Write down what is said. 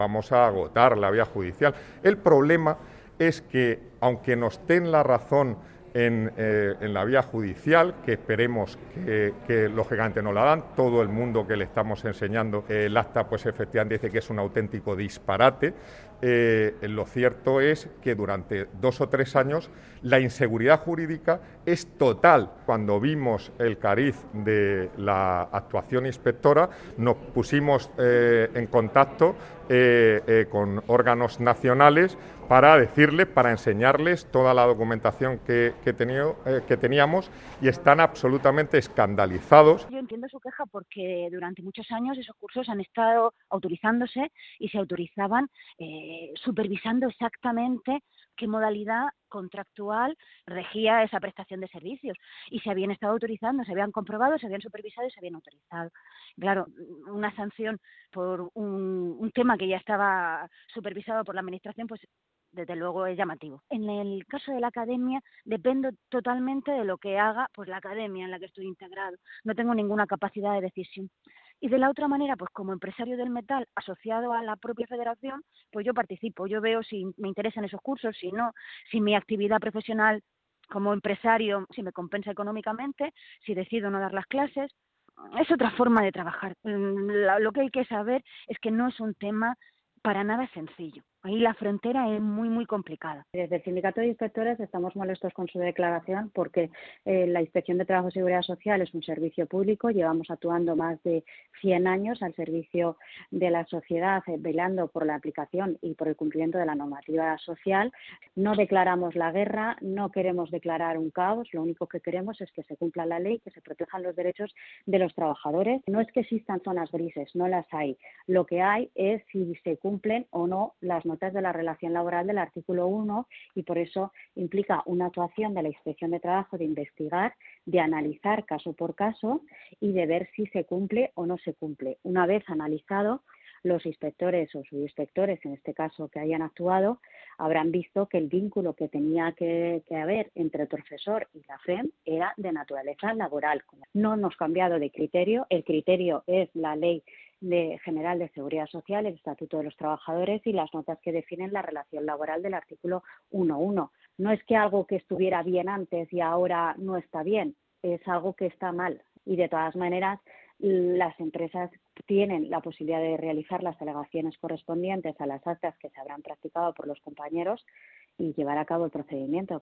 Vamos a agotar la vía judicial. El problema es que, aunque nos den la razón en la vía judicial, que esperemos que lógicamente nos la dan, todo el mundo que le estamos enseñando el acta pues efectivamente dice que es un auténtico disparate. Lo cierto es que durante 2 o 3 años la inseguridad jurídica es total. Cuando vimos el cariz de la actuación inspectora, nos pusimos en contacto con órganos nacionales para decirles, para enseñarles toda la documentación que teníamos, y están absolutamente escandalizados. Yo entiendo su queja porque durante muchos años esos cursos han estado autorizándose y se autorizaban supervisando exactamente qué modalidad contractual regía esa prestación de servicios, y se habían estado autorizando, se habían comprobado, se habían supervisado y se habían autorizado. Claro, una sanción por un tema que ya estaba supervisado por la Administración, pues desde luego es llamativo. En el caso de la academia dependo totalmente de lo que haga pues la academia en la que estoy integrado. No tengo ninguna capacidad de decisión. Y de la otra manera, pues como empresario del metal asociado a la propia federación, pues yo participo, yo veo si me interesan esos cursos, si no, si mi actividad profesional como empresario, si me compensa económicamente, si decido no dar las clases. Es otra forma de trabajar. Lo que hay que saber es que no es un tema para nada sencillo. Ahí la frontera es muy, muy complicada. Desde el Sindicato de Inspectores estamos molestos con su declaración porque la Inspección de Trabajo y Seguridad Social es un servicio público. Llevamos actuando más de 100 años al servicio de la sociedad, velando por la aplicación y por el cumplimiento de la normativa social. No declaramos la guerra, no queremos declarar un caos. Lo único que queremos es que se cumpla la ley, que se protejan los derechos de los trabajadores. No es que existan zonas grises, no las hay. Lo que hay es si se cumplen o no las notas de la relación laboral del artículo 1, y por eso implica una actuación de la Inspección de Trabajo de investigar, de analizar caso por caso y de ver si se cumple o no se cumple. Una vez analizado, los inspectores o subinspectores, en este caso que hayan actuado, habrán visto que el vínculo que tenía que haber entre el profesor y la FEM era de naturaleza laboral. No hemos cambiado de criterio, el criterio es la Ley General de Seguridad Social, el Estatuto de los Trabajadores y las notas que definen la relación laboral del artículo 1.1. No es que algo que estuviera bien antes y ahora no está bien, es algo que está mal. Y de todas maneras, las empresas tienen la posibilidad de realizar las alegaciones correspondientes a las actas que se habrán practicado por los compañeros y llevar a cabo el procedimiento.